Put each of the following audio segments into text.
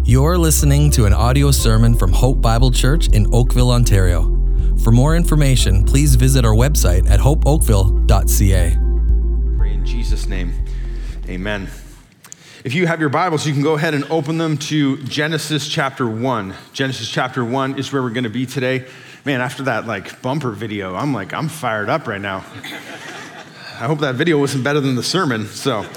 You're listening to an audio sermon from Hope Bible Church in Oakville, Ontario. For more information, please visit our website at hopeoakville.ca. Pray in Jesus' name, amen. If you have your Bibles, you can go ahead and open them to Genesis chapter 1. Genesis chapter 1 is where we're going to be today. Man, after that bumper video, I'm fired up right now. I hope that video wasn't better than the sermon,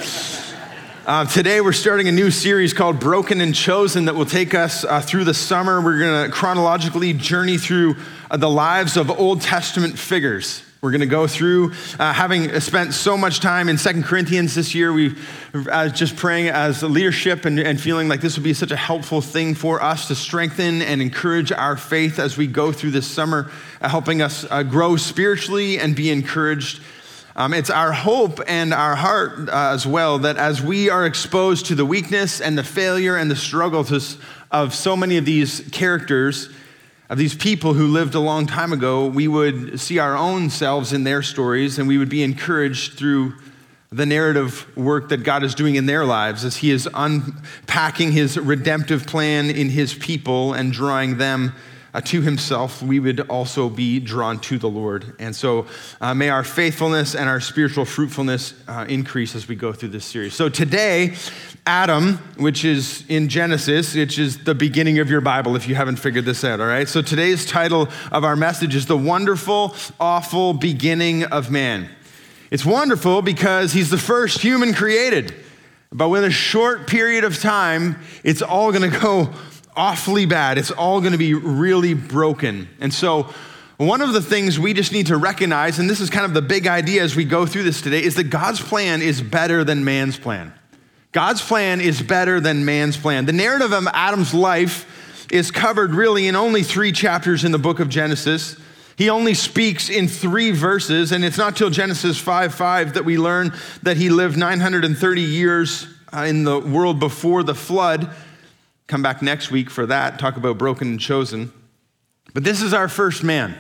Today we're starting a new series called Broken and Chosen that will take us through the summer. We're going to chronologically journey through the lives of Old Testament figures. We're going to go through, having spent so much time in 2 Corinthians this year, we've just praying as a leadership and feeling like this would be such a helpful thing for us to strengthen and encourage our faith as we go through this summer, helping us grow spiritually and be encouraged. It's our hope and our heart as well that as we are exposed to the weakness and the failure and the struggle of so many of these characters, of these people who lived a long time ago, we would see our own selves in their stories and we would be encouraged through the narrative work that God is doing in their lives as he is unpacking his redemptive plan in his people and drawing them to himself. We would also be drawn to the Lord. And so may our faithfulness and our spiritual fruitfulness increase as we go through this series. So today, Adam, which is in Genesis, which is the beginning of your Bible, if you haven't figured this out, all right? So today's title of our message is The Wonderful, Awful Beginning of Man. It's wonderful because he's the first human created. But within a short period of time, it's all going to go awfully bad. It's all going to be really broken. And so one of the things we just need to recognize, and this is kind of the big idea as we go through this today, is that God's plan is better than man's plan. God's plan is better than man's plan. The narrative of Adam's life is covered really in only 3 chapters in the book of Genesis. He only speaks in 3 verses, and it's not till Genesis 5:5 that we learn that he lived 930 years in the world before the flood. Come back next week for that, talk about broken and chosen. But this is our first man,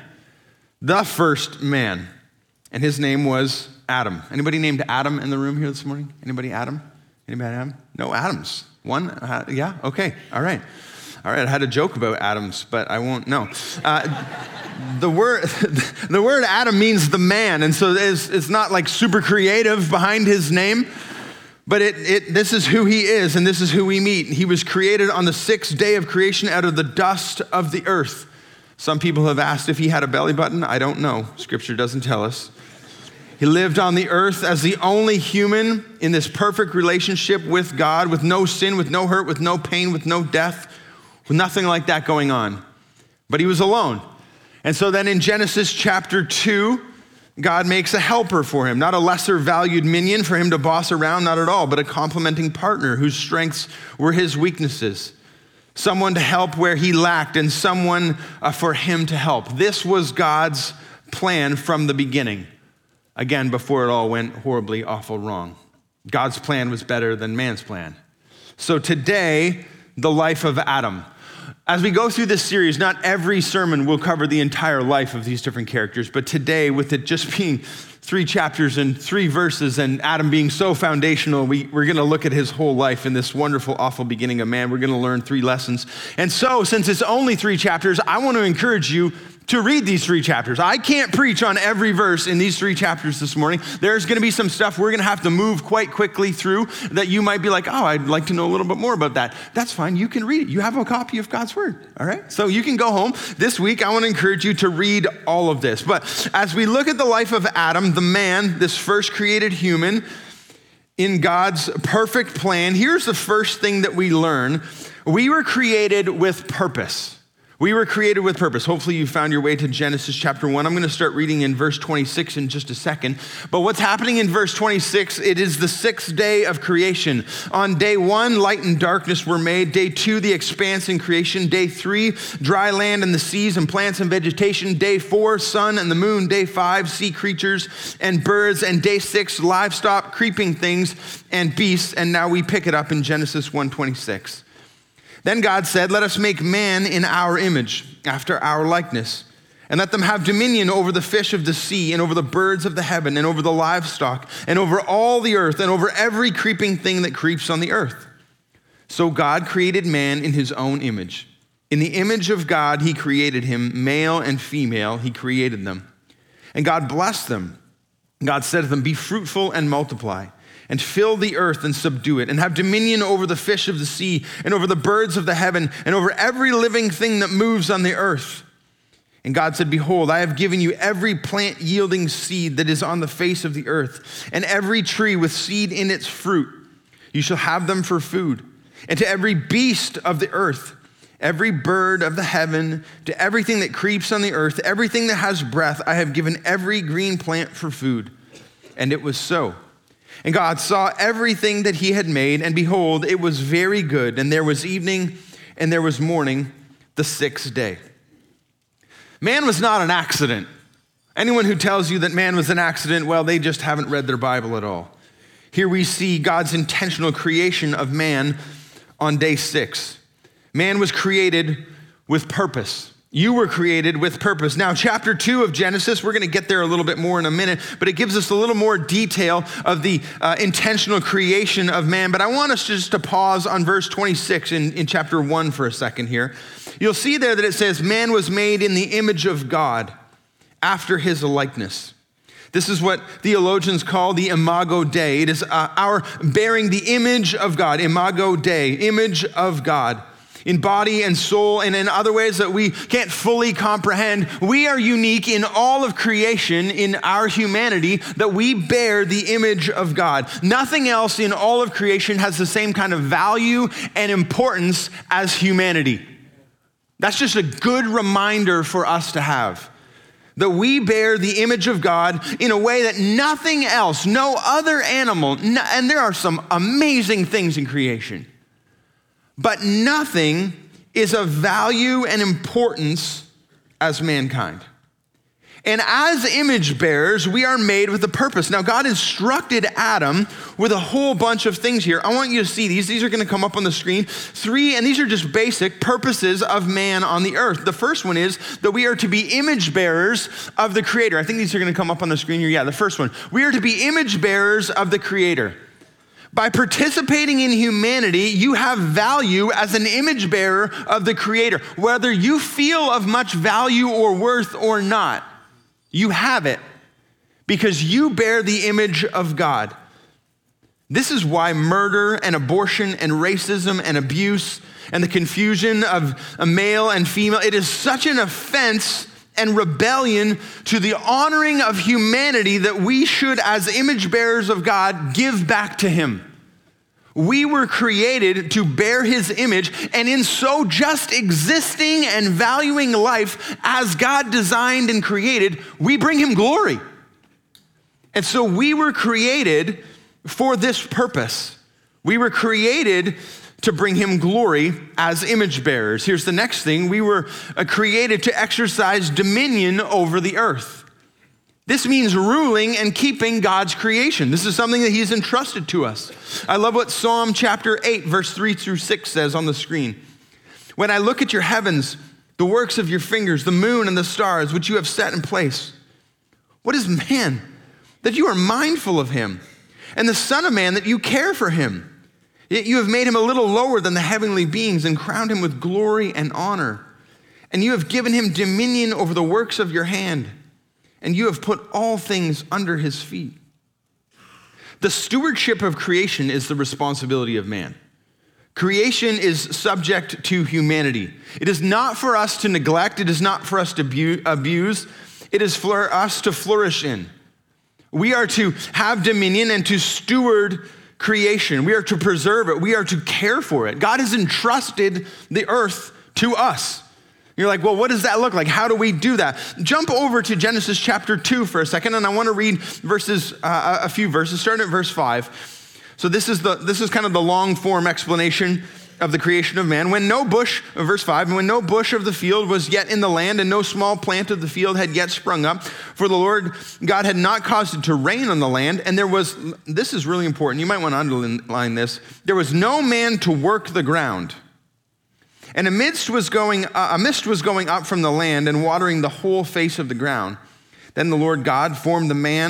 the first man, and his name was Adam. Anybody named Adam in the room here this morning? Anybody Adam? Anybody Adam? No Adams. One? Yeah? Okay. All right. I had a joke about Adams, but I won't. No. The word Adam means the man, and so it's not like super creative behind his name. But this is who he is, and this is who we meet. He was created on the 6th day of creation out of the dust of the earth. Some people have asked if he had a belly button. I don't know. Scripture doesn't tell us. He lived on the earth as the only human in this perfect relationship with God, with no sin, with no hurt, with no pain, with no death, with nothing like that going on. But he was alone. And so then in Genesis chapter 2, God makes a helper for him, not a lesser valued minion for him to boss around, not at all, but a complementing partner whose strengths were his weaknesses. Someone to help where he lacked and someone for him to help. This was God's plan from the beginning. Again, before it all went horribly awful wrong. God's plan was better than man's plan. So today, the life of Adam. As we go through this series, not every sermon will cover the entire life of these different characters, but today, with it just being 3 chapters and 3 verses and Adam being so foundational, we're going to look at his whole life in this wonderful, awful beginning of man. We're going to learn 3 lessons. And so, since it's only 3 chapters, I want to encourage you to read these 3 chapters. I can't preach on every verse in these 3 chapters this morning. There's going to be some stuff we're going to have to move quite quickly through that you might be like, oh, I'd like to know a little bit more about that. That's fine. You can read it. You have a copy of God's word, all right? So you can go home. This week, I want to encourage you to read all of this. But as we look at the life of Adam, the man, this first created human, in God's perfect plan, here's the first thing that we learn. We were created with purpose. We were created with purpose. Hopefully you found your way to Genesis chapter 1. I'm going to start reading in verse 26 in just a second. But what's happening in verse 26, it is the 6th day of creation. On day 1, light and darkness were made. Day 2, the expanse in creation. Day 3, dry land and the seas and plants and vegetation. Day 4, sun and the moon. Day 5, sea creatures and birds. And day 6, livestock, creeping things and beasts. And now we pick it up in Genesis 1:26. Then God said, let us make man in our image, after our likeness, and let them have dominion over the fish of the sea, and over the birds of the heaven, and over the livestock, and over all the earth, and over every creeping thing that creeps on the earth. So God created man in his own image. In the image of God, he created him, male and female, he created them. And God blessed them. God said to them, be fruitful and multiply, and fill the earth and subdue it, and have dominion over the fish of the sea, and over the birds of the heaven, and over every living thing that moves on the earth. And God said, behold, I have given you every plant yielding seed that is on the face of the earth, and every tree with seed in its fruit. You shall have them for food. And to every beast of the earth, every bird of the heaven, to everything that creeps on the earth, everything that has breath, I have given every green plant for food. And it was so. And God saw everything that he had made, and behold, it was very good. And there was evening, and there was morning, the sixth day. Man was not an accident. Anyone who tells you that man was an accident, well, they just haven't read their Bible at all. Here we see God's intentional creation of man on day 6. Man was created with purpose. You were created with purpose. Now, chapter 2 of Genesis, we're going to get there a little bit more in a minute, but it gives us a little more detail of the intentional creation of man. But I want us just to pause on verse 26 in chapter 1 for a second here. You'll see there that it says, man was made in the image of God, after his likeness. This is what theologians call the imago Dei. It is our bearing the image of God, imago Dei, image of God, in body and soul, and in other ways that we can't fully comprehend. We are unique in all of creation, in our humanity, that we bear the image of God. Nothing else in all of creation has the same kind of value and importance as humanity. That's just a good reminder for us to have. That we bear the image of God in a way that nothing else, no other animal, and there are some amazing things in creation, but nothing is of value and importance as mankind. And as image bearers, we are made with a purpose. Now, God instructed Adam with a whole bunch of things here. I want you to see these. These are going to come up on the screen. 3, and these are just basic purposes of man on the earth. The first one is that we are to be image bearers of the Creator. I think these are going to come up on the screen here. Yeah, the first one. We are to be image bearers of the Creator. By participating in humanity, you have value as an image bearer of the Creator. Whether you feel of much value or worth or not, you have it because you bear the image of God. This is why murder and abortion and racism and abuse and the confusion of a male and female, it is such an offense and rebellion to the honoring of humanity that we should, as image bearers of God, give back to him. We were created to bear his image, and in so just existing and valuing life as God designed and created, we bring him glory. And so we were created for this purpose. We were created to bring him glory as image bearers. Here's the next thing. We were created to exercise dominion over the earth. This means ruling and keeping God's creation. This is something that he's entrusted to us. I love what Psalm chapter 8, verse 3 through 6 says on the screen. When I look at your heavens, the works of your fingers, the moon and the stars, which you have set in place. What is man that you are mindful of him, and the son of man that you care for him? Yet you have made him a little lower than the heavenly beings and crowned him with glory and honor. And you have given him dominion over the works of your hand. And you have put all things under his feet. The stewardship of creation is the responsibility of man. Creation is subject to humanity. It is not for us to neglect. It is not for us to abuse. It is for us to flourish in. We are to have dominion and to steward creation. We are to preserve it. We are to care for it. God has entrusted the earth to us. You're like, well, what does that look like? How do we do that? Jump over to Genesis chapter 2 for a second, and I want to read a few verses, starting at verse 5. So this is kind of the long form explanation of the creation of man. Verse 5, when no bush of the field was yet in the land, and no small plant of the field had yet sprung up, for the Lord God had not caused it to rain on the land, and this is really important, you might want to underline this, there was no man to work the ground. And a mist was going up from the land and watering the whole face of the ground. Then the Lord God formed the man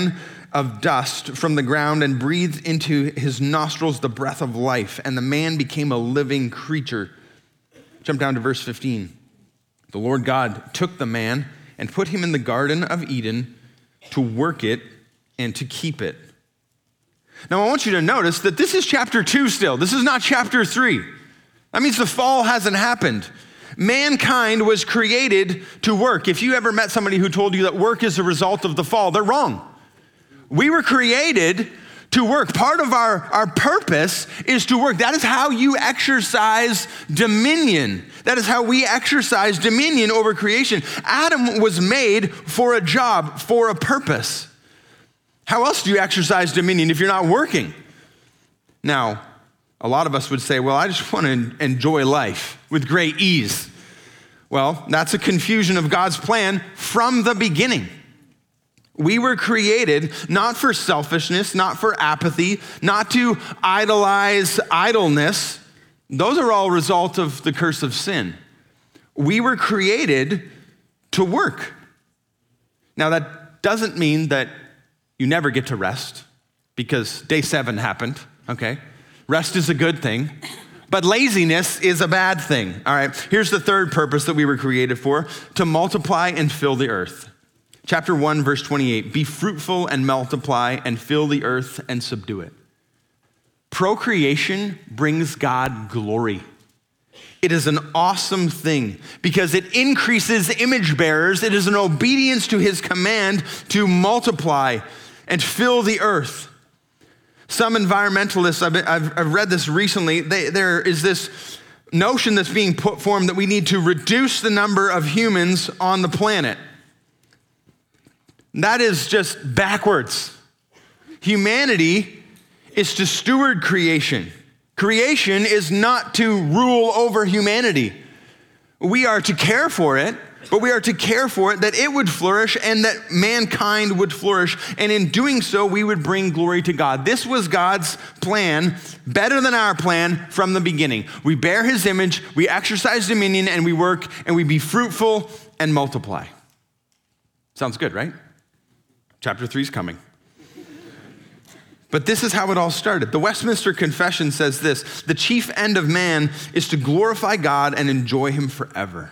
of dust from the ground and breathed into his nostrils the breath of life, and the man became a living creature. Jump down to verse 15. The Lord God took the man and put him in the Garden of Eden to work it and to keep it. Now, I want you to notice that this is chapter 2 still. This is not chapter 3. That means the fall hasn't happened. Mankind was created to work. If you ever met somebody who told you that work is a result of the fall, they're wrong. We were created to work. Part of our purpose is to work. That is how you exercise dominion. That is how we exercise dominion over creation. Adam was made for a job, for a purpose. How else do you exercise dominion if you're not working? Now, a lot of us would say, well, I just want to enjoy life with great ease. Well, that's a confusion of God's plan from the beginning. We were created not for selfishness, not for apathy, not to idolize idleness. Those are all a result of the curse of sin. We were created to work. Now, that doesn't mean that you never get to rest, because day 7 happened, okay? Rest is a good thing, but laziness is a bad thing, all right? Here's the third purpose that we were created for: to multiply and fill the earth. Chapter 1, verse 28, be fruitful and multiply and fill the earth and subdue it. Procreation brings God glory. It is an awesome thing because it increases image bearers. It is an obedience to his command to multiply and fill the earth. Some environmentalists, I've read this recently, there is this notion that's being put forward that we need to reduce the number of humans on the planet. That is just backwards. Humanity is to steward creation. Creation is not to rule over humanity. We are to care for it, but we are to care for it that it would flourish and that mankind would flourish. And in doing so, we would bring glory to God. This was God's plan, better than our plan from the beginning. We bear his image, we exercise dominion, and we work, and we be fruitful and multiply. Sounds good, right? Chapter 3 is coming. But this is how it all started. The Westminster Confession says this: the chief end of man is to glorify God and enjoy him forever.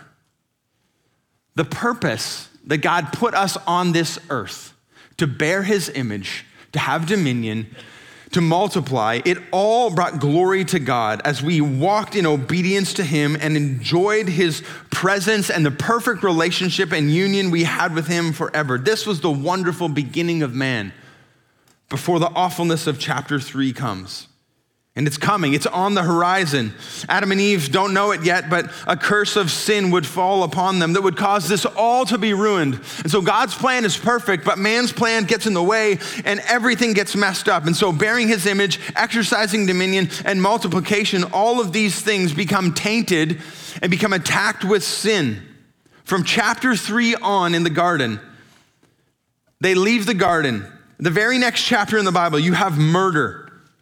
The purpose that God put us on this earth, to bear his image, to have dominion, to multiply, it all brought glory to God as we walked in obedience to him and enjoyed his presence and the perfect relationship and union we had with him forever. This was the wonderful beginning of man before the awfulness of chapter 3 comes. And it's coming, it's on the horizon. Adam and Eve don't know it yet, but a curse of sin would fall upon them that would cause this all to be ruined. And so God's plan is perfect, but man's plan gets in the way and everything gets messed up. And so bearing his image, exercising dominion, and multiplication, all of these things become tainted and become attacked with sin. From chapter 3 on in the garden, they leave the garden. The very next chapter in the Bible, you have murder.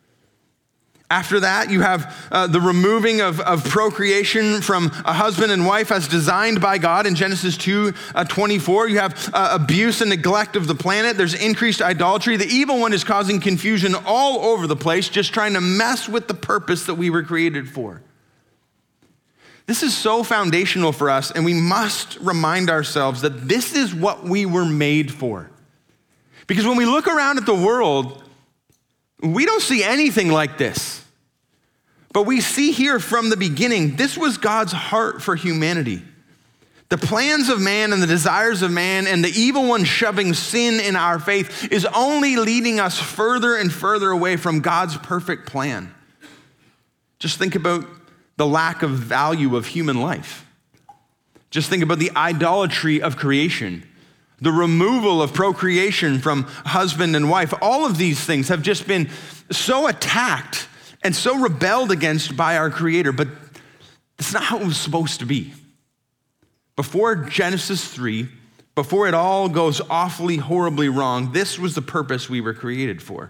After that, you have the removing of procreation from a husband and wife as designed by God in Genesis 2:24. You have abuse and neglect of the planet. There's increased idolatry. The evil one is causing confusion all over the place, just trying to mess with the purpose that we were created for. This is so foundational for us, and we must remind ourselves that this is what we were made for. Because when we look around at the world, we don't see anything like this. But we see here from the beginning, this was God's heart for humanity. The plans of man and the desires of man and the evil one shoving sin in our faith is only leading us further and further away from God's perfect plan. Just think about the lack of value of human life. Just think about the idolatry of creation. The removal of procreation from husband and wife. All of these things have just been so attacked and so rebelled against by our Creator, but that's not how it was supposed to be. Before Genesis 3, before it all goes awfully, horribly wrong, this was the purpose we were created for.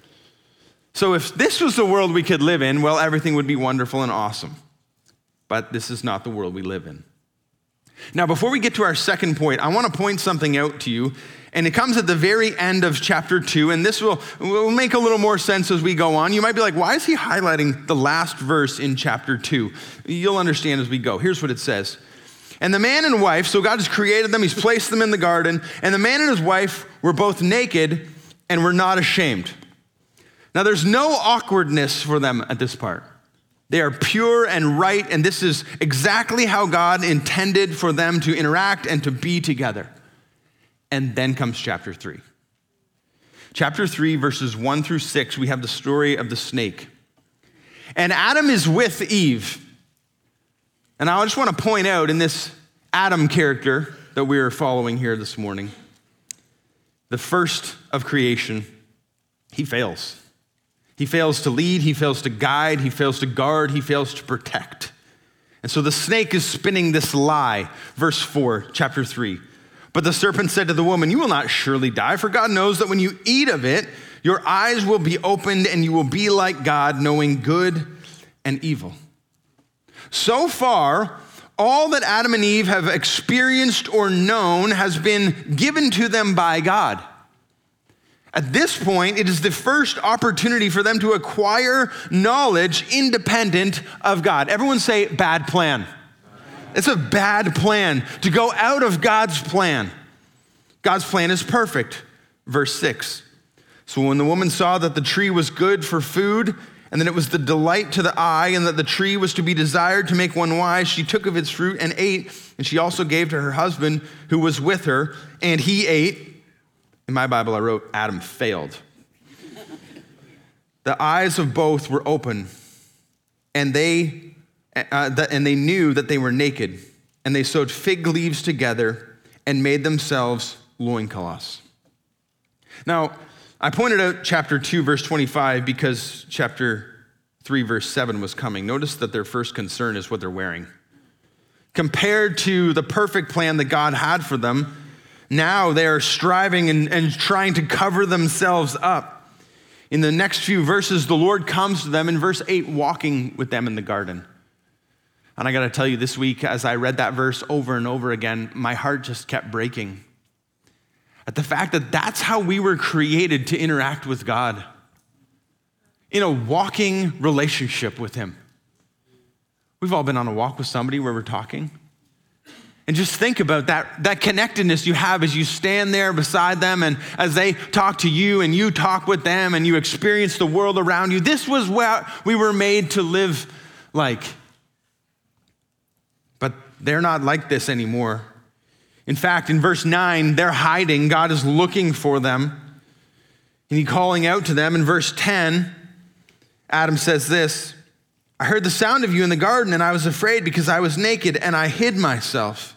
So if this was the world we could live in, well, everything would be wonderful and awesome. But this is not the world we live in. Now, before we get to our second point, I want to point something out to you, and it comes at the very end of chapter 2, and this will make a little more sense as we go on. You might be like, why is he highlighting the last verse in chapter 2? You'll understand as we go. Here's what it says. And the man and wife, so God has created them, he's placed them in the garden, and the man and his wife were both naked and were not ashamed. Now, there's no awkwardness for them at this part. They are pure and right, and this is exactly how God intended for them to interact and to be together. And then comes chapter 3. Chapter 3, verses 1 through 6, we have the story of the snake. And Adam is with Eve. And I just want to point out in this Adam character that we are following here this morning, the first of creation, he fails. He fails to lead, he fails to guide, he fails to guard, he fails to protect. And so the snake is spinning this lie. Verse 4, chapter 3. But the serpent said to the woman, you will not surely die, for God knows that when you eat of it, your eyes will be opened and you will be like God, knowing good and evil. So far, all that Adam and Eve have experienced or known has been given to them by God. At this point, it is the first opportunity for them to acquire knowledge independent of God. Everyone say, bad plan. It's a bad plan to go out of God's plan. God's plan is perfect. Verse 6. So when the woman saw that the tree was good for food, and that it was the delight to the eye, and that the tree was to be desired to make one wise, she took of its fruit and ate, and she also gave to her husband who was with her, and he ate. In my Bible, I wrote, Adam failed. The eyes of both were open, and they knew that they were naked, and they sewed fig leaves together and made themselves loincloths. Now, I pointed out chapter 2, verse 25, because chapter 3, verse 7 was coming. Notice that their first concern is what they're wearing. Compared to the perfect plan that God had for them, now they are striving and trying to cover themselves up. In the next few verses, the Lord comes to them in verse 8, walking with them in the garden. And I got to tell you, this week, as I read that verse over and over again, my heart just kept breaking at the fact that that's how we were created to interact with God, in a walking relationship with him. We've all been on a walk with somebody where we're talking. And just think about that connectedness you have as you stand there beside them and as they talk to you and you talk with them and you experience the world around you. This was what we were made to live like. But they're not like this anymore. In fact, in verse 9, they're hiding. God is looking for them. And he's calling out to them. In verse 10, Adam says this, I heard the sound of you in the garden and I was afraid because I was naked and I hid myself.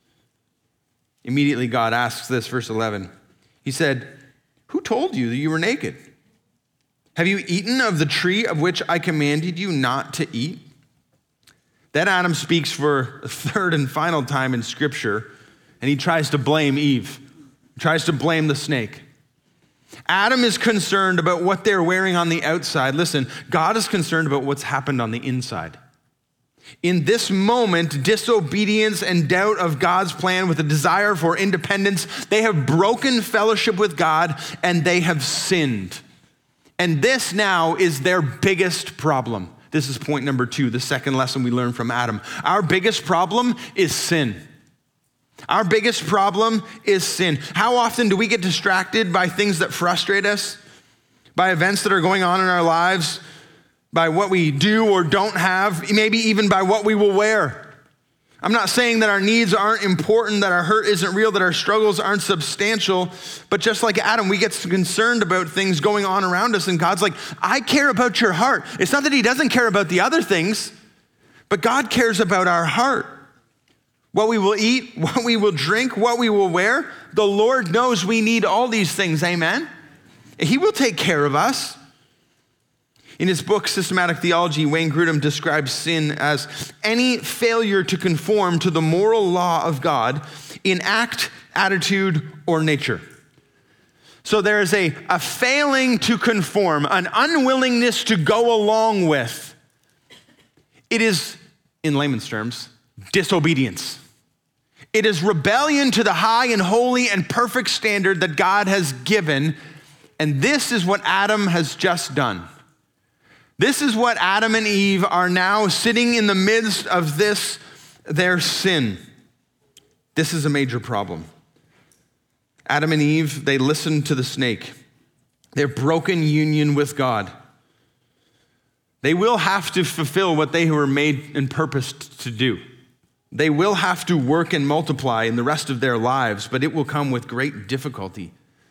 Immediately God asks this, verse 11. He said, who told you that you were naked? Have you eaten of the tree of which I commanded you not to eat? Then Adam speaks for a third and final time in Scripture, and he tries to blame Eve. He tries to blame the snake. Adam is concerned about what they're wearing on the outside. Listen, God is concerned about what's happened on the inside. In this moment, disobedience and doubt of God's plan with a desire for independence, they have broken fellowship with God and they have sinned. And this now is their biggest problem. This is point number 2, the second lesson we learned from Adam. Our biggest problem is sin. Our biggest problem is sin. How often do we get distracted by things that frustrate us, by events that are going on in our lives, by what we do or don't have, maybe even by what we will wear? I'm not saying that our needs aren't important, that our hurt isn't real, that our struggles aren't substantial, but just like Adam, we get concerned about things going on around us, and God's like, I care about your heart. It's not that he doesn't care about the other things, but God cares about our heart. What we will eat, what we will drink, what we will wear, the Lord knows we need all these things, amen? He will take care of us. In his book, Systematic Theology, Wayne Grudem describes sin as any failure to conform to the moral law of God in act, attitude, or nature. So there is a failing to conform, an unwillingness to go along with. It is, in layman's terms, disobedience. It is rebellion to the high and holy and perfect standard that God has given. And this is what Adam has just done. This is what Adam and Eve are now sitting in the midst of their sin. This is a major problem. Adam and Eve, they listened to the snake. Their broken union with God. They will have to fulfill what they were made and purposed to do. They will have to work and multiply in the rest of their lives, but it will come with great difficulty.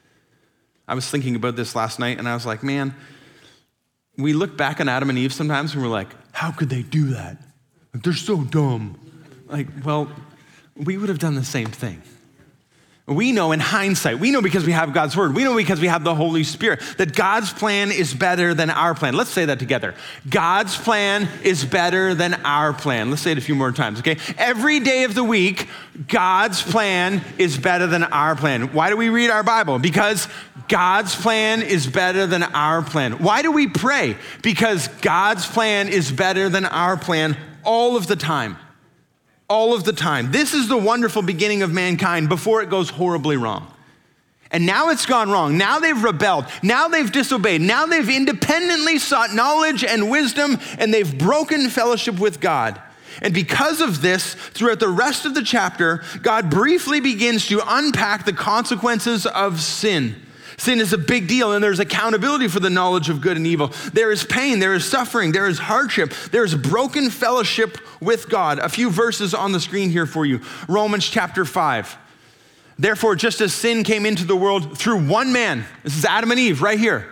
I was thinking about this last night, and I was like, man, we look back on Adam and Eve sometimes, and we're like, how could they do that? Like, they're so dumb. Like, well, we would have done the same thing. We know in hindsight, we know because we have God's word, we know because we have the Holy Spirit, that God's plan is better than our plan. Let's say that together. God's plan is better than our plan. Let's say it a few more times, okay? Every day of the week, God's plan is better than our plan. Why do we read our Bible? Because God's plan is better than our plan. Why do we pray? Because God's plan is better than our plan all of the time. All of the time. This is the wonderful beginning of mankind before it goes horribly wrong. And now it's gone wrong. Now they've rebelled. Now they've disobeyed. Now they've independently sought knowledge and wisdom, and they've broken fellowship with God. And because of this, throughout the rest of the chapter, God briefly begins to unpack the consequences of sin. Sin is a big deal, and there's accountability for the knowledge of good and evil. There is pain, there is suffering, there is hardship, there is broken fellowship with God. A few verses on the screen here for you. Romans chapter 5. Therefore, just as sin came into the world through one man, this is Adam and Eve right here,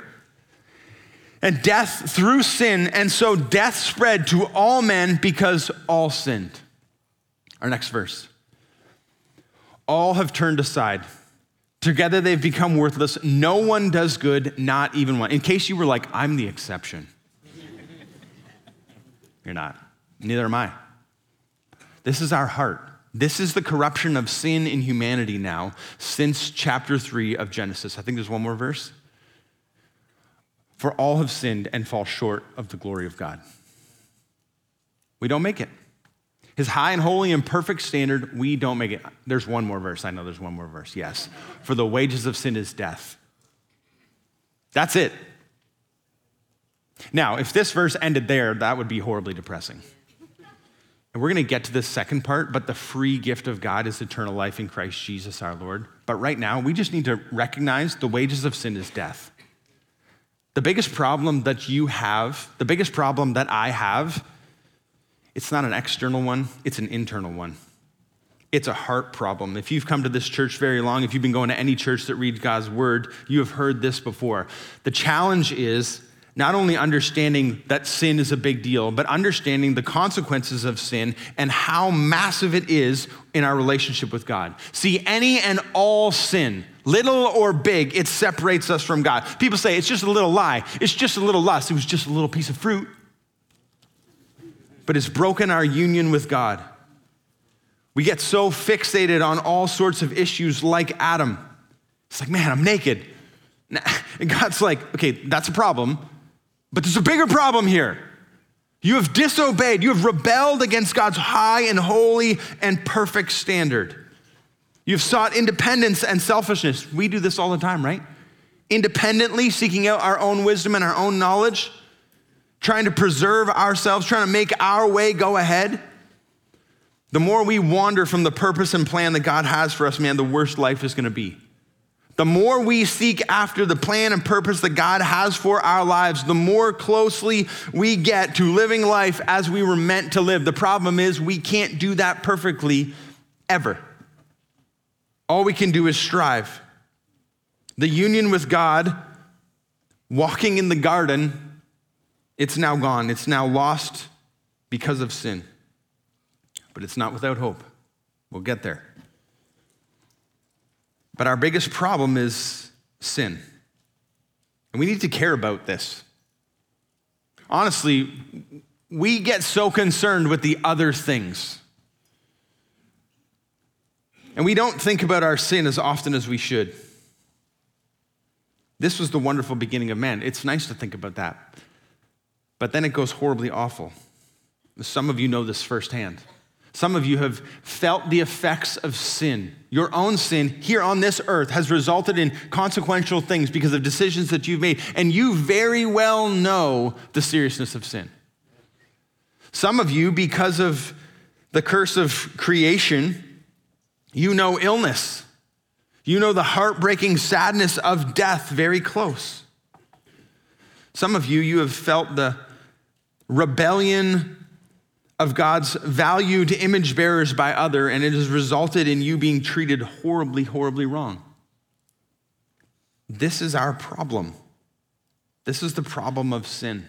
and death through sin, and so death spread to all men because all sinned. Our next verse. All have turned aside. Together they've become worthless. No one does good, not even one. In case you were like, I'm the exception. You're not. Neither am I. This is our heart. This is the corruption of sin in humanity now since chapter 3 of Genesis. I think there's one more verse. For all have sinned and fall short of the glory of God. We don't make it. His high and holy and perfect standard, we don't make it. There's one more verse. I know there's one more verse. Yes. For the wages of sin is death. That's it. Now, if this verse ended there, that would be horribly depressing. And we're going to get to this second part, but the free gift of God is eternal life in Christ Jesus our Lord. But right now, we just need to recognize the wages of sin is death. The biggest problem that you have, the biggest problem that I have, it's not an external one, it's an internal one. It's a heart problem. If you've come to this church very long, if you've been going to any church that reads God's word, you have heard this before. The challenge is not only understanding that sin is a big deal, but understanding the consequences of sin and how massive it is in our relationship with God. See, any and all sin, little or big, it separates us from God. People say, it's just a little lie. It's just a little lust. It was just a little piece of fruit. But it's broken our union with God. We get so fixated on all sorts of issues like Adam. It's like, man, I'm naked. And God's like, okay, that's a problem, but there's a bigger problem here. You have disobeyed. You have rebelled against God's high and holy and perfect standard. You've sought independence and selfishness. We do this all the time, right? Independently seeking out our own wisdom and our own knowledge, trying to preserve ourselves, trying to make our way go ahead. The more we wander from the purpose and plan that God has for us, man, the worse life is going to be. The more we seek after the plan and purpose that God has for our lives, the more closely we get to living life as we were meant to live. The problem is we can't do that perfectly ever. All we can do is strive. The union with God, walking in the garden, it's now gone. It's now lost because of sin. But it's not without hope. We'll get there. But our biggest problem is sin. And we need to care about this. Honestly, we get so concerned with the other things. And we don't think about our sin as often as we should. This was the wonderful beginning of man. It's nice to think about that. But then it goes horribly awful. Some of you know this firsthand. Some of you have felt the effects of sin. Your own sin here on this earth has resulted in consequential things because of decisions that you've made, and you very well know the seriousness of sin. Some of you, because of the curse of creation, you know illness. You know the heartbreaking sadness of death very close. Some of you have felt the rebellion of God's valued image bearers by other, and it has resulted in you being treated horribly, horribly wrong. This is our problem. This is the problem of sin.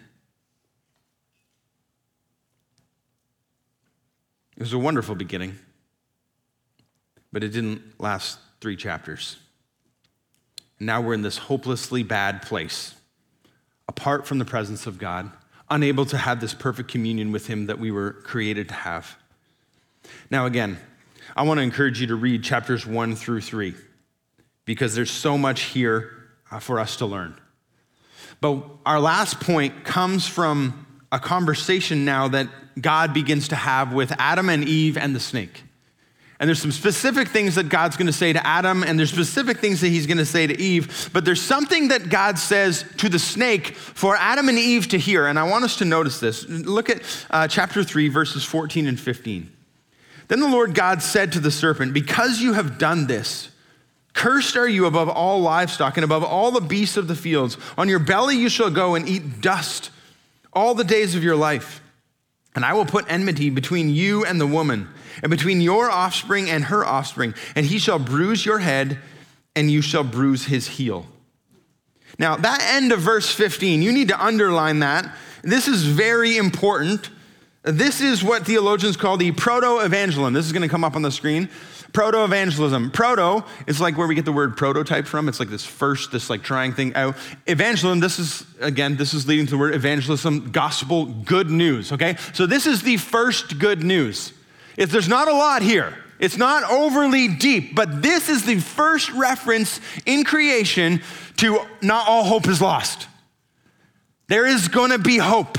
It was a wonderful beginning, but it didn't last 3 chapters. And now we're in this hopelessly bad place, apart from the presence of God, unable to have this perfect communion with him that we were created to have. Now again, I want to encourage you to read chapters 1 through 3 because there's so much here for us to learn. But our last point comes from a conversation now that God begins to have with Adam and Eve and the snake. And there's some specific things that God's going to say to Adam, and there's specific things that he's going to say to Eve, but there's something that God says to the snake for Adam and Eve to hear, and I want us to notice this. Look at chapter 3, verses 14 and 15. Then the Lord God said to the serpent, "Because you have done this, cursed are you above all livestock and above all the beasts of the fields. On your belly you shall go and eat dust all the days of your life. And I will put enmity between you and the woman, and between your offspring and her offspring, and he shall bruise your head, and you shall bruise his heel." Now, that end of verse 15, you need to underline that. This is very important. This is what theologians call the proto-evangelism. This is going to come up on the screen. Proto-evangelism. Proto is like where we get the word prototype from. It's like this like trying thing out. Evangelism, this is leading to the word evangelism, gospel, good news, okay? So this is the first good news. There's not a lot here. It's not overly deep, but this is the first reference in creation to not all hope is lost. There is going to be hope.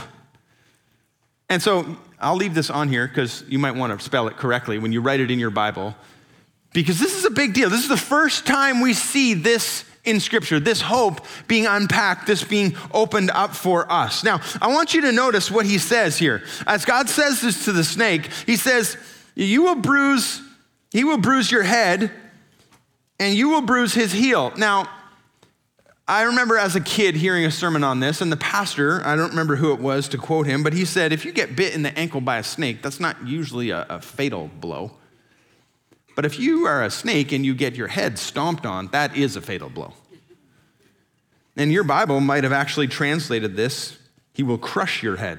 And so I'll leave this on here because you might want to spell it correctly when you write it in your Bible, because this is a big deal. This is the first time we see this in Scripture, this hope being unpacked, this being opened up for us. Now, I want you to notice what he says here. As God says this to the snake, he says, he will bruise your head, and you will bruise his heel. Now, I remember as a kid hearing a sermon on this, and the pastor, I don't remember who it was to quote him, but he said, if you get bit in the ankle by a snake, that's not usually a fatal blow. But if you are a snake and you get your head stomped on, that is a fatal blow. And your Bible might have actually translated this, he will crush your head.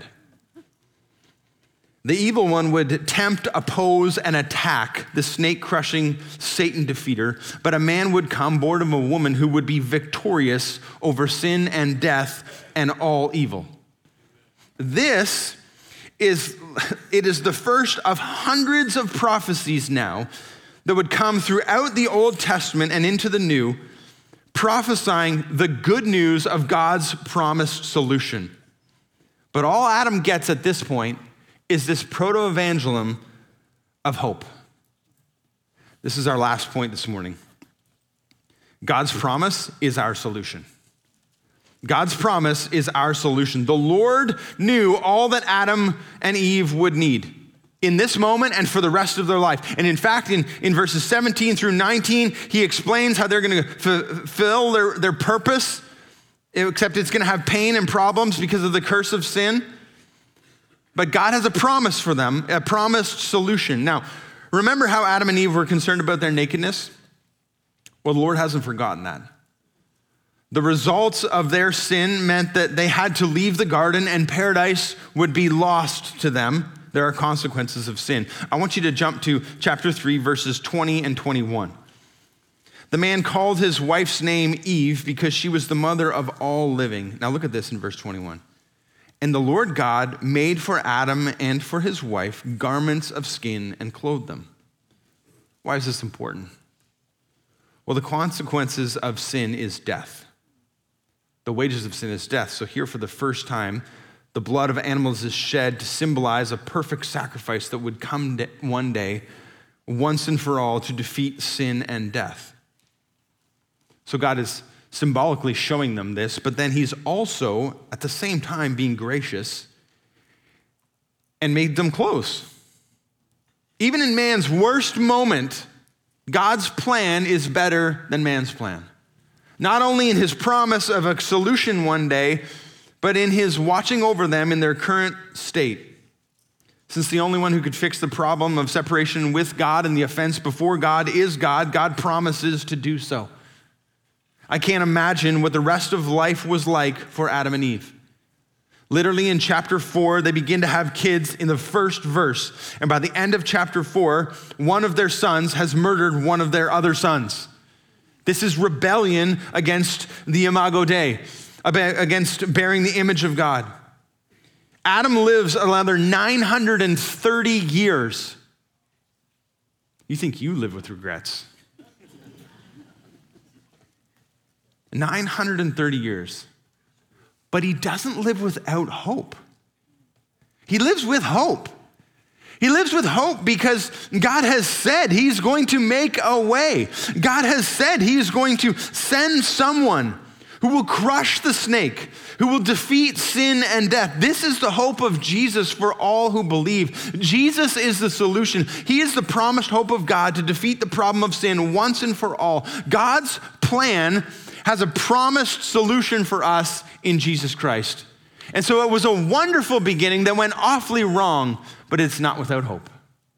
The evil one would tempt, oppose, and attack the snake-crushing Satan defeater, but a man would come born of a woman who would be victorious over sin and death and all evil. It is the first of hundreds of prophecies now that would come throughout the Old Testament and into the New, prophesying the good news of God's promised solution. But all Adam gets at this point is this proto-evangelism of hope. This is our last point this morning. God's promise is our solution. God's promise is our solution. The Lord knew all that Adam and Eve would need in this moment and for the rest of their life. And in fact, in verses 17 through 19, he explains how they're going to fulfill their purpose, except it's going to have pain and problems because of the curse of sin. But God has a promise for them, a promised solution. Now, remember how Adam and Eve were concerned about their nakedness? Well, the Lord hasn't forgotten that. The results of their sin meant that they had to leave the garden and paradise would be lost to them. There are consequences of sin. I want you to jump to chapter 3, verses 20 and 21. The man called his wife's name Eve because she was the mother of all living. Now look at this in verse 21. And the Lord God made for Adam and for his wife garments of skin and clothed them. Why is this important? Well, the consequences of sin is death. The wages of sin is death. So here for the first time, The blood of animals is shed to symbolize a perfect sacrifice that would come one day, once and for all, to defeat sin and death. So God is symbolically showing them this, but then he's also, at the same time, being gracious and made them close. Even in man's worst moment, God's plan is better than man's plan. Not only in his promise of a solution one day, but in his watching over them in their current state. Since the only one who could fix the problem of separation with God and the offense before God is God, God promises to do so. I can't imagine what the rest of life was like for Adam and Eve. Literally in chapter 4, they begin to have kids in the first verse. And by the end of chapter 4, one of their sons has murdered one of their other sons. This is rebellion against the Imago Dei, against bearing the image of God. Adam lives another 930 years. You think you live with regrets. 930 years. But he doesn't live without hope. He lives with hope. He lives with hope because God has said he's going to make a way. God has said he is going to send someone who will crush the snake, who will defeat sin and death. This is the hope of Jesus for all who believe. Jesus is the solution. He is the promised hope of God to defeat the problem of sin once and for all. God's plan has a promised solution for us in Jesus Christ. And so it was a wonderful beginning that went awfully wrong, but it's not without hope.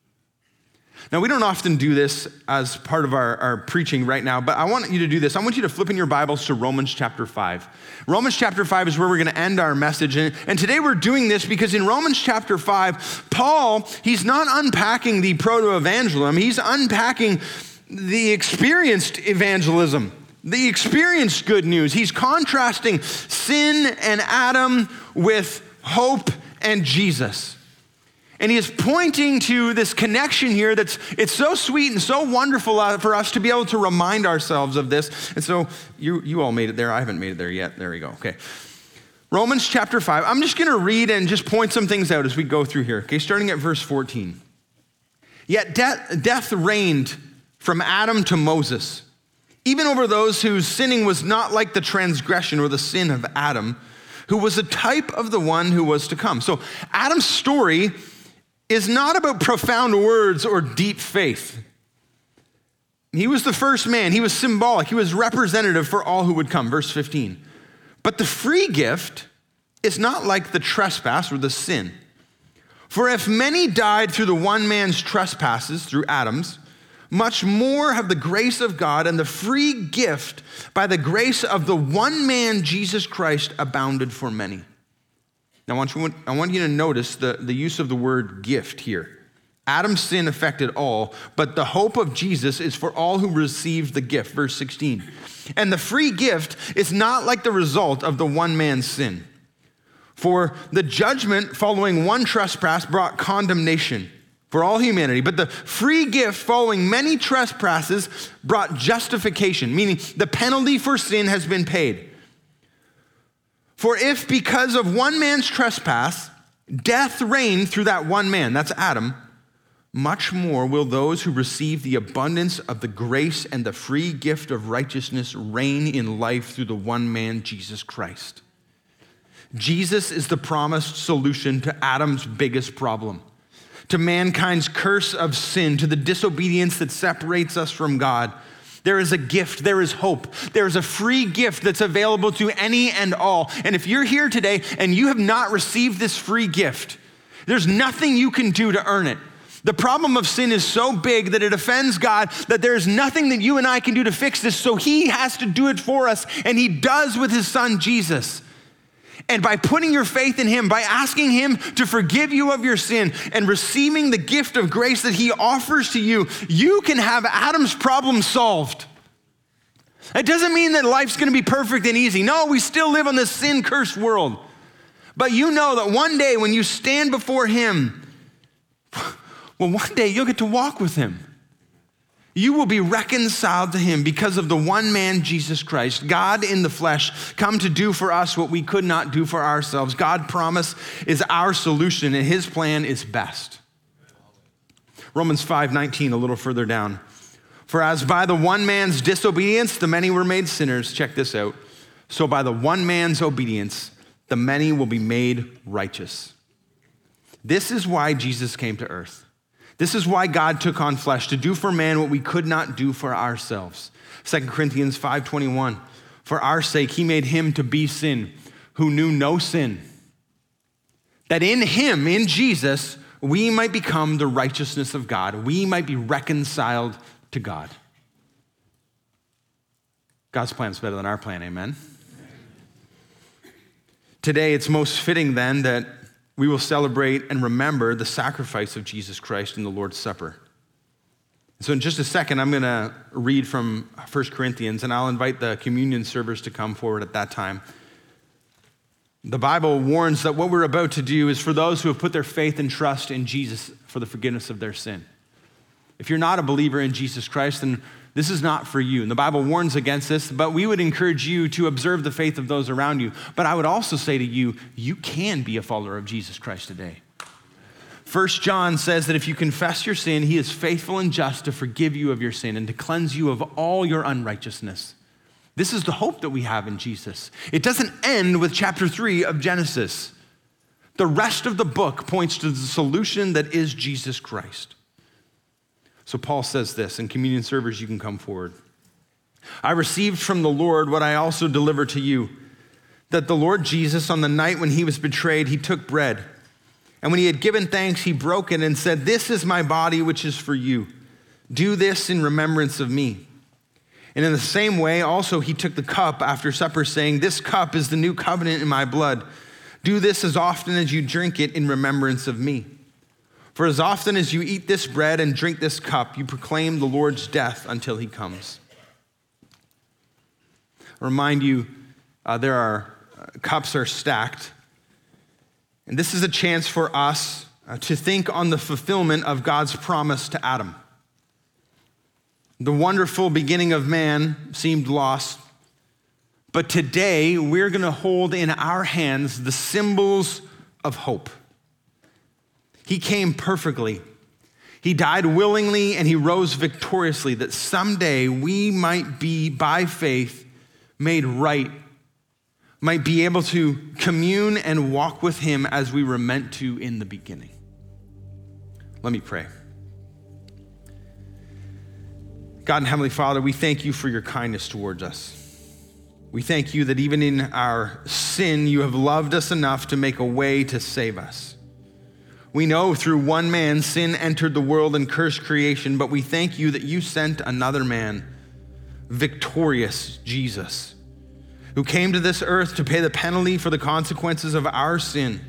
Now, we don't often do this as part of our preaching right now, but I want you to do this. I want you to flip in your Bibles to Romans chapter 5. Romans chapter 5 is where we're going to end our message. And today we're doing this because in Romans chapter 5, Paul, he's not unpacking the proto-evangelism. He's unpacking the experienced evangelism, the experienced good news. He's contrasting sin and Adam with hope and Jesus. And he is pointing to this connection here it's so sweet and so wonderful for us to be able to remind ourselves of this. And so you all made it there. I haven't made it there yet. There we go. Okay. Romans chapter 5. I'm just going to read and just point some things out as we go through here. Okay, starting at verse 14. Yet death reigned from Adam to Moses, even over those whose sinning was not like the transgression or the sin of Adam, who was a type of the one who was to come. So Adam's story is not about profound words or deep faith. He was the first man. He was symbolic. He was representative for all who would come. Verse 15. But the free gift is not like the trespass or the sin. For if many died through the one man's trespasses, through Adam's, much more have the grace of God and the free gift by the grace of the one man, Jesus Christ, abounded for many. Now, I want you to notice the use of the word gift here. Adam's sin affected all, but the hope of Jesus is for all who receive the gift. Verse 16. And the free gift is not like the result of the one man's sin. For the judgment following one trespass brought condemnation for all humanity, but the free gift following many trespasses brought justification, meaning the penalty for sin has been paid. For if because of one man's trespass, death reigned through that one man, that's Adam, much more will those who receive the abundance of the grace and the free gift of righteousness reign in life through the one man, Jesus Christ. Jesus is the promised solution to Adam's biggest problem, to mankind's curse of sin, to the disobedience that separates us from God. There is a gift, there is hope, there is a free gift that's available to any and all. And if you're here today and you have not received this free gift, there's nothing you can do to earn it. The problem of sin is so big that it offends God that there's nothing that you and I can do to fix this, so he has to do it for us, and he does with his son Jesus. And by putting your faith in him, by asking him to forgive you of your sin and receiving the gift of grace that he offers to you, you can have Adam's problem solved. It doesn't mean that life's going to be perfect and easy. No, we still live in this sin-cursed world. But you know that one day when you stand before him, well, one day you'll get to walk with him. You will be reconciled to him because of the one man, Jesus Christ, God in the flesh, come to do for us what we could not do for ourselves. God's promise is our solution, and his plan is best. Romans 5:19, a little further down. For as by the one man's disobedience, the many were made sinners. Check this out. So by the one man's obedience, the many will be made righteous. This is why Jesus came to earth. This is why God took on flesh, to do for man what we could not do for ourselves. 2 Corinthians 5:21, for our sake he made him to be sin, who knew no sin, that in him, in Jesus, we might become the righteousness of God. We might be reconciled to God. God's plan is better than our plan, amen? Today, it's most fitting then that we will celebrate and remember the sacrifice of Jesus Christ in the Lord's Supper. So in just a second, I'm going to read from 1 Corinthians, and I'll invite the communion servers to come forward at that time. The Bible warns that what we're about to do is for those who have put their faith and trust in Jesus for the forgiveness of their sin. If you're not a believer in Jesus Christ, then this is not for you. And the Bible warns against this, but we would encourage you to observe the faith of those around you. But I would also say to you, you can be a follower of Jesus Christ today. 1 John says that if you confess your sin, he is faithful and just to forgive you of your sin and to cleanse you of all your unrighteousness. This is the hope that we have in Jesus. It doesn't end with chapter 3 of Genesis. The rest of the book points to the solution that is Jesus Christ. So Paul says this, and communion servers, you can come forward. I received from the Lord what I also delivered to you, that the Lord Jesus, on the night when he was betrayed, he took bread. And when he had given thanks, he broke it and said, this is my body, which is for you. Do this in remembrance of me. And in the same way, also he took the cup after supper, saying, this cup is the new covenant in my blood. Do this as often as you drink it in remembrance of me. For as often as you eat this bread and drink this cup, you proclaim the Lord's death until he comes. I remind you, cups are stacked. And this is a chance for us to think on the fulfillment of God's promise to Adam. The wonderful beginning of man seemed lost, but today we're going to hold in our hands the symbols of hope. He came perfectly. He died willingly and he rose victoriously, that someday we might be, by faith, made right, might be able to commune and walk with him as we were meant to in the beginning. Let me pray. God and Heavenly Father, we thank you for your kindness towards us. We thank you that even in our sin, you have loved us enough to make a way to save us. We know through one man, sin entered the world and cursed creation, but we thank you that you sent another man, victorious Jesus, who came to this earth to pay the penalty for the consequences of our sin.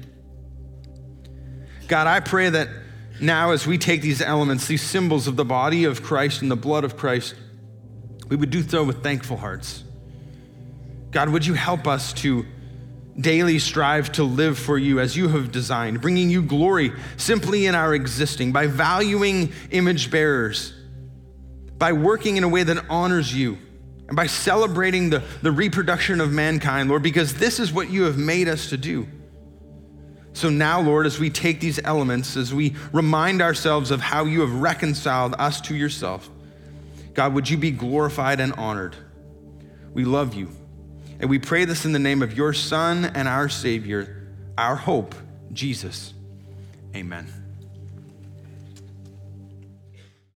God, I pray that now as we take these elements, these symbols of the body of Christ and the blood of Christ, we would do so with thankful hearts. God, would you help us to daily strive to live for you as you have designed, bringing you glory simply in our existing, by valuing image bearers, by working in a way that honors you, and by celebrating the reproduction of mankind, Lord, because this is what you have made us to do. So now, Lord, as we take these elements, as we remind ourselves of how you have reconciled us to yourself, God, would you be glorified and honored? We love you. And we pray this in the name of your Son and our Savior, our hope, Jesus. Amen.